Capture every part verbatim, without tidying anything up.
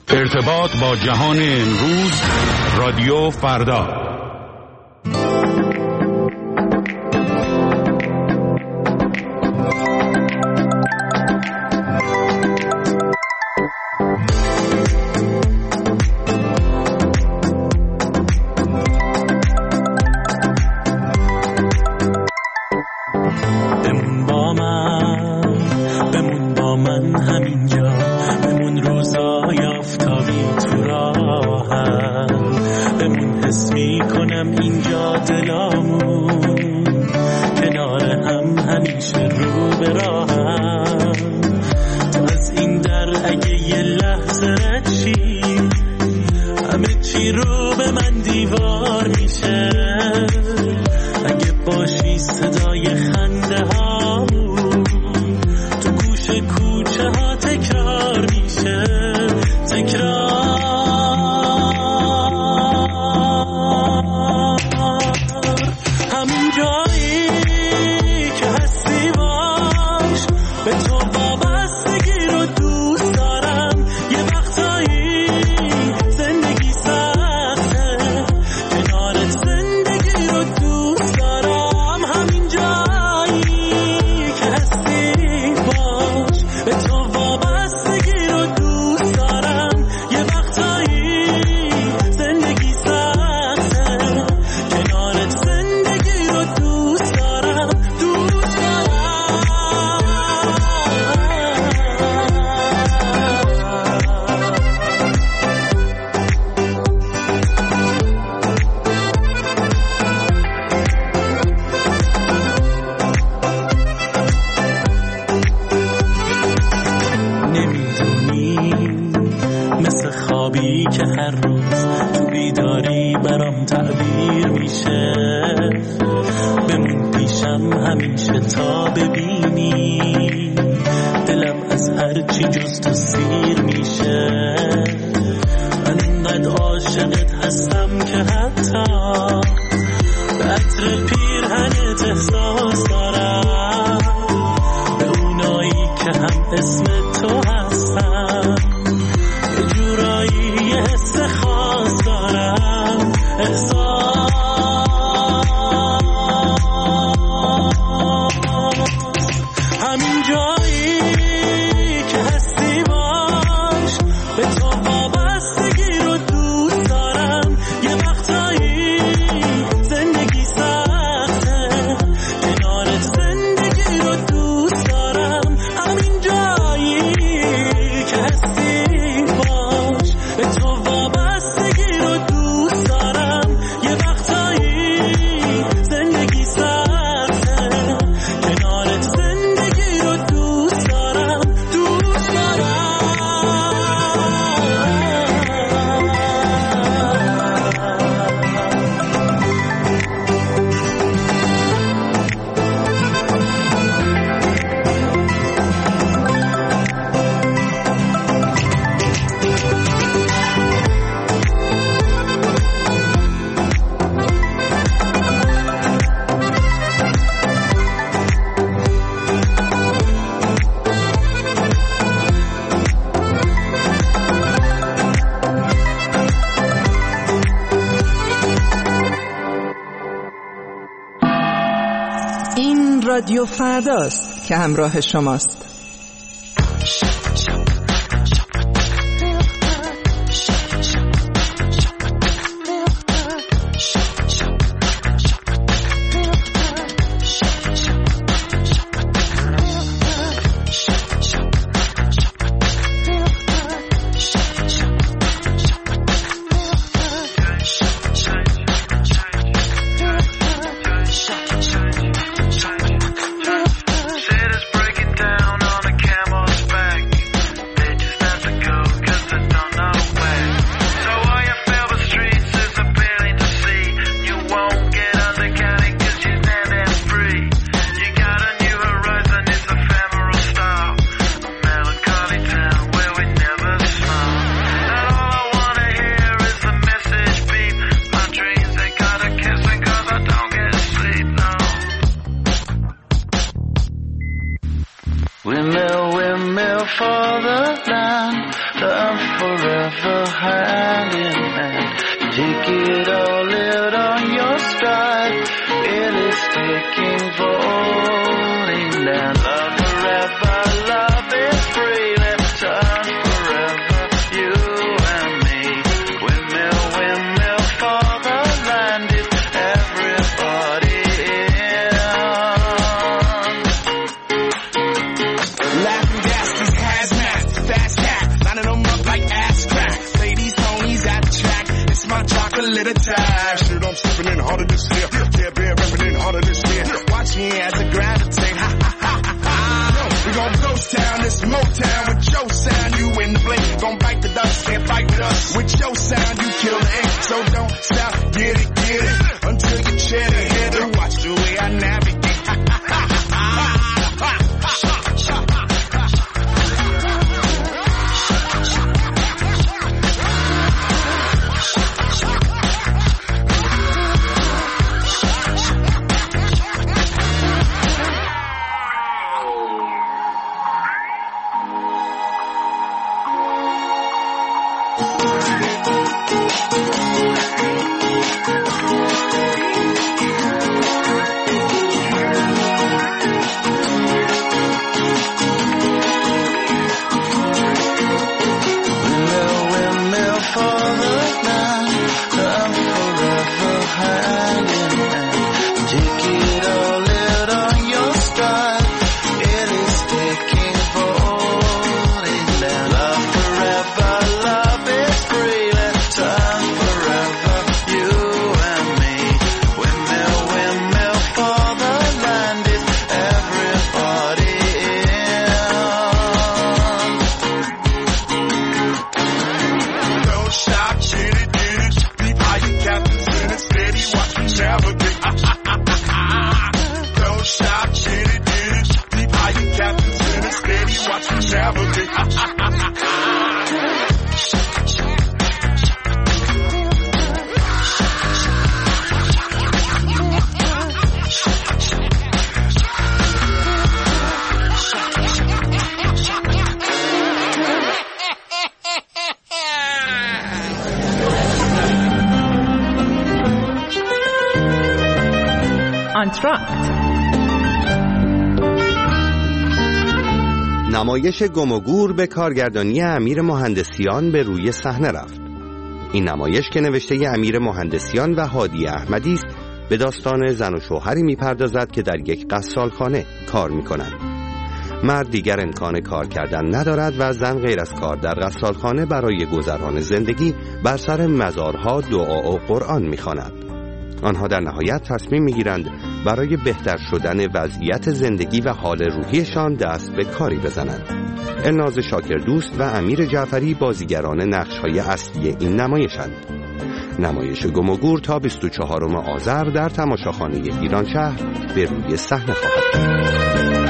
ارتباط با جهان امروز، رادیو فردا. رادیو فرداست که همراه شماست. Windmill, windmill for the land, love forever. forever hand in hand. Take it all, live on your stride. It is taking, voting down. Love forever, love is free. Let's turn forever, you and me. Windmill, windmill for the land is everybody in. Laughing gas, these hazmat, fast cat, lining them up like ass crack. Ladies, homies at the track, it's my chocolate attack. Shit, I'm stepping in harder this year. Yeah, bear repping in harder this year. Watch me as I gravitate. Ha ha ha ha ha. We gon' ghost town, this Motown with your sound. You in the blink, gon' bite the dust, can't fight with us. With your sound, you kill the ink, so don't stop. Get it, get it, until you cheddar hit it. Watch the way I navigate. Ha ha ha ha ha. آنتراکت. نمایش گم و گور به کارگردانی امیر مهندسیان به روی صحنه رفت. این نمایش که نوشته امیر مهندسیان و هادی احمدی است، به داستان زن و شوهری میپردازد که در یک غسالخانه کار میکنند. مرد دیگر امکان کار کردن ندارد و زن غیر از کار در غسالخانه برای گذران زندگی بر سر مزارها دعا و قرآن میخواند. آنها در نهایت تصمیم میگیرند برای بهتر شدن وضعیت زندگی و حال روحیشان دست به کاری بزنند. الناز شاکردوست و امیر جعفری بازیگران نقش‌های اصلی این نمایشند. نمایش گم و گور تا بیست و چهارم آذر در تماشاخانه ایران شهر به روی صحنه خواهد بود.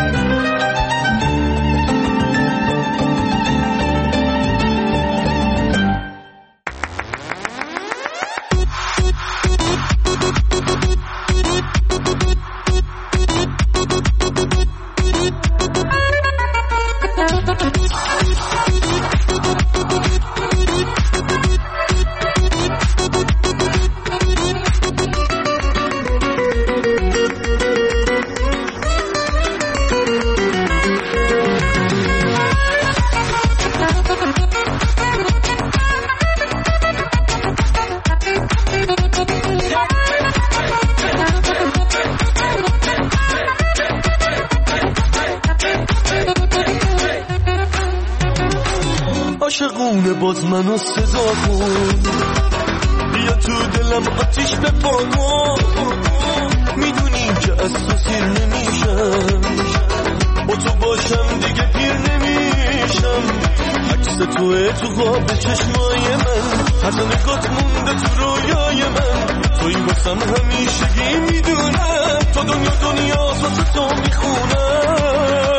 عاشقونه باز منو صدا کن، بیا تو دلم آتیش بپا کن. میدونی که از تو سیر نمیشم، با تو باشم دیگه پیر نمیشم. عکس توه تو خواب چشمای من، هر نگات مونده تو رویای من. توی واسم همیشگی میدونم، تا دنیا دنیا واسه تو میخونم.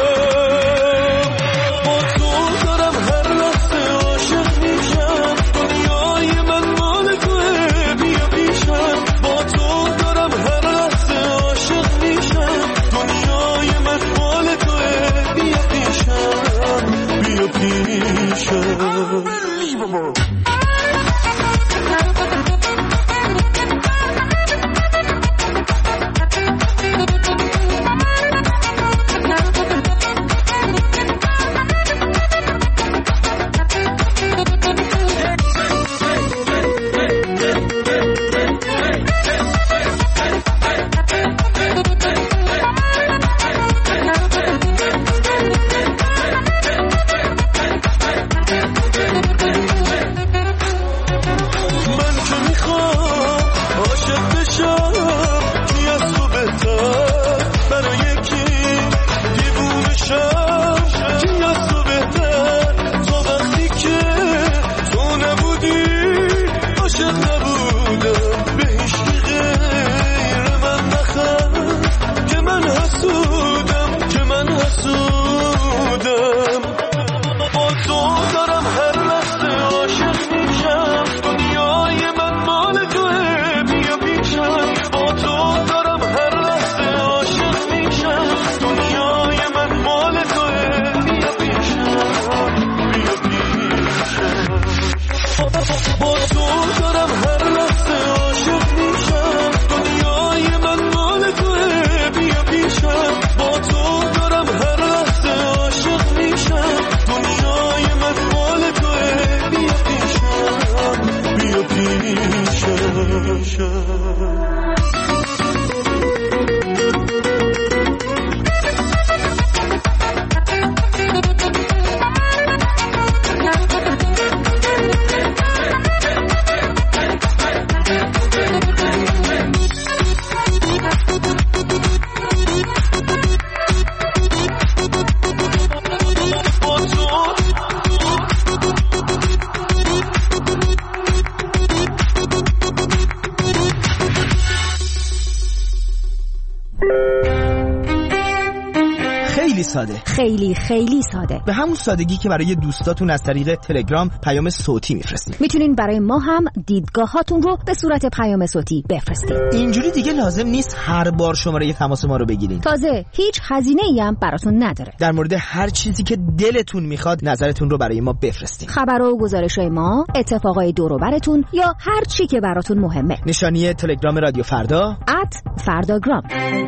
ساده. خیلی خیلی ساده. به همون سادگی که برای دوستاتون از طریق تلگرام پیام صوتی میفرستید. میتونین برای ما هم دیدگاهاتون رو به صورت پیام صوتی بفرستید. اینجوری دیگه لازم نیست هر بار شماره تماس ما رو بگیرید. تازه هیچ هزینه‌ای هم براتون نداره. در مورد هر چیزی که دلتون میخواد نظرتون رو برای ما بفرستید. خبر و گزارش‌های ما، اتفاقای دور و براتون یا هر چی که براتون مهمه. نشانی تلگرام رادیو فردا ات فرداگرام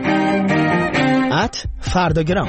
ات فرداگرام.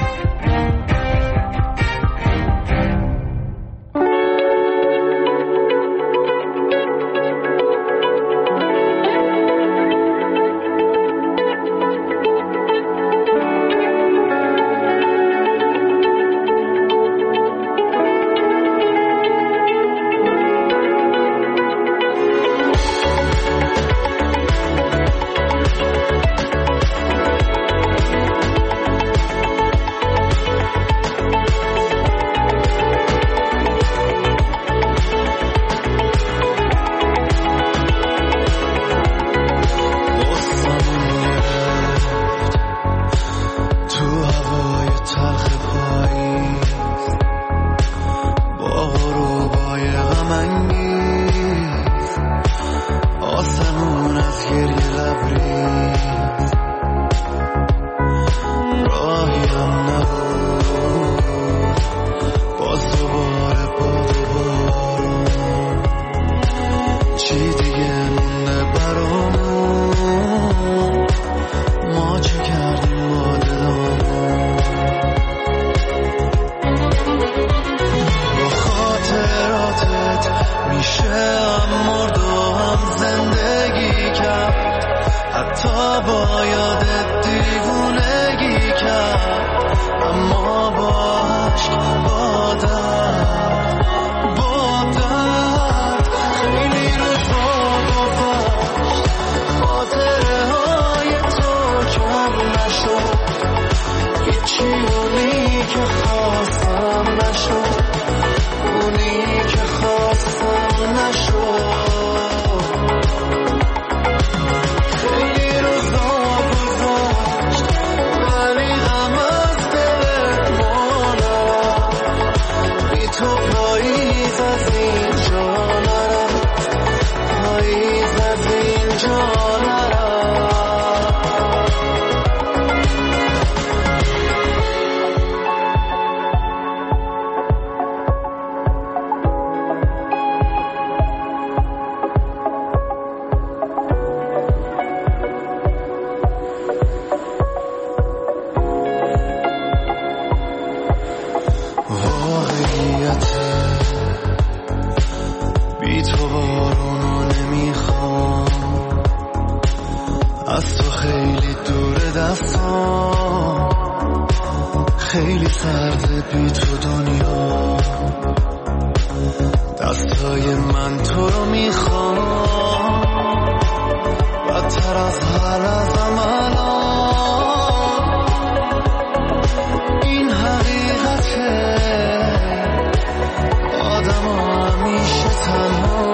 دستای من تو رو میخوام بدتر از حال ازم الان این حقیقته آدم همیشه تنها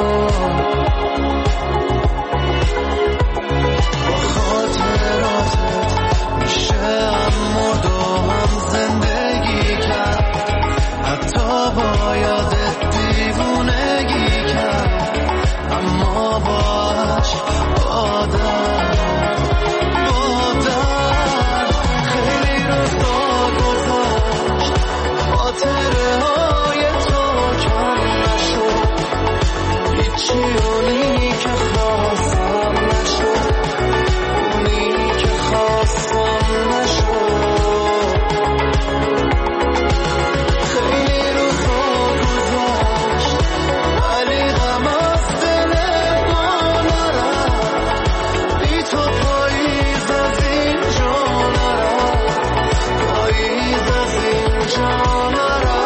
با خاطراتت میشه هم مرد و هم زندگی کرد حتی با یادت دیوونگی کرد اما باش آدم آدم خیلی روزا گذشت خاطره های تو کم نشد هیچی اونی که خواستم نشد اونی که خواستم نشد خیلی روزا گذشت ولی غم از دل ما نرفت بی تو پاییز از اینجا نرفت پاییز از اینجا نرفت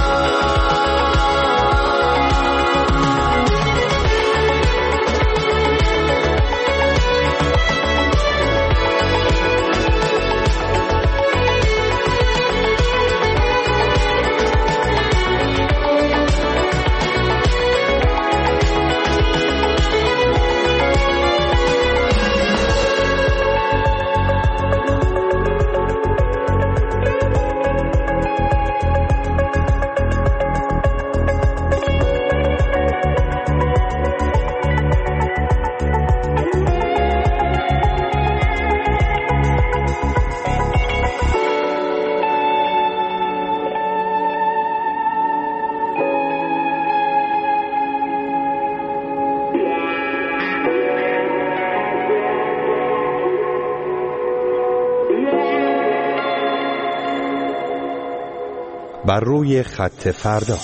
بر روی خط فردا.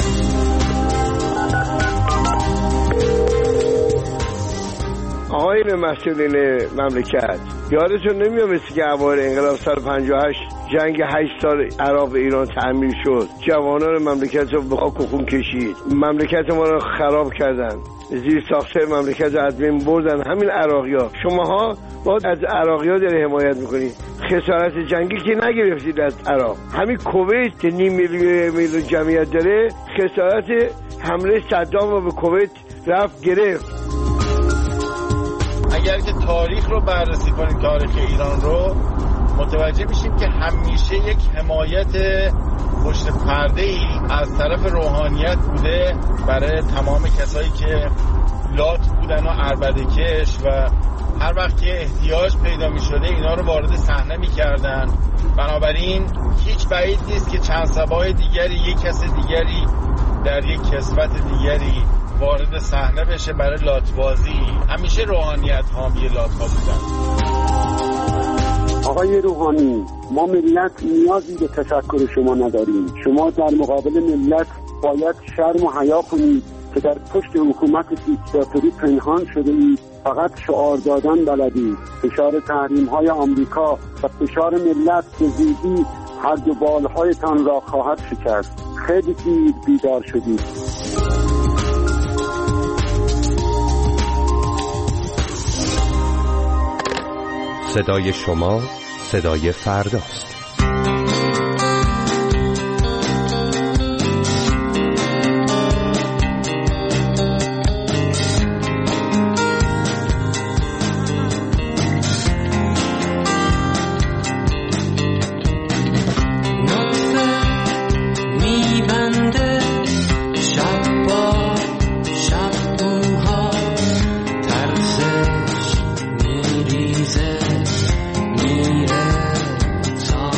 آقایون مسئولین مملکت، یادتون نمیاد مثل که اوایل انقلاب سال پنجاه و هشت جنگ هشت سال عراق ایران تعمیر شد، جوانان مملکت رو به خاک و خون کشید، مملکت ما رو خراب کردن، زیر ساخته مملکت رو از بین بردن همین عراقی‌ها. شماها باید از عراقی‌ها داره حمایت میکنید، خسارت جنگی که نگرفتید از عراق. همین کویت که نیم میلیون جمعیت داره خسارت حمله صدام رو به کویت رفت گرفت. اگر که تاریخ رو بررسی کنیم، تاریخ ایران رو، متوجه میشیم که همیشه یک حمایت پشت پرده‌ای از طرف روحانیت بوده برای تمام کسایی که لات بودن و عربده‌کش و هر وقت که احتیاج پیدا می‌شده اینا رو وارد صحنه می‌کردن. بنابراین هیچ بعید نیست که چند صباح دیگری یک کس دیگری در یک کسوت دیگری وارد صحنه بشه برای لاتبازی. همیشه روحانیت حامی لات‌ها بودن. آقای روحانی، ما ملت نیازی به تشکر شما نداریم. شما در مقابل ملت باید شرم و حیا کنید که در پشت حکومت دیکتاتوری پنهان شده اید. فقط شعار دادن بلدید. فشار تحریم های آمریکا و فشار ملت به زودی هر دو بالهایتان را خواهد شکست. خیلی دیر بیدار شدید. صدای شما صدای فرداست. میریزه میره تا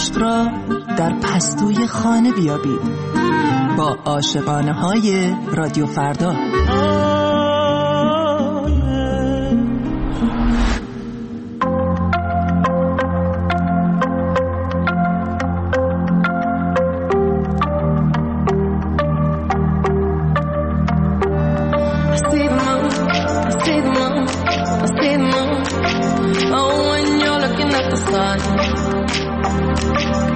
عشق را در پستوی خانه بیابید با عاشقانه های رادیو فردا. Oh, when you're looking at the sun.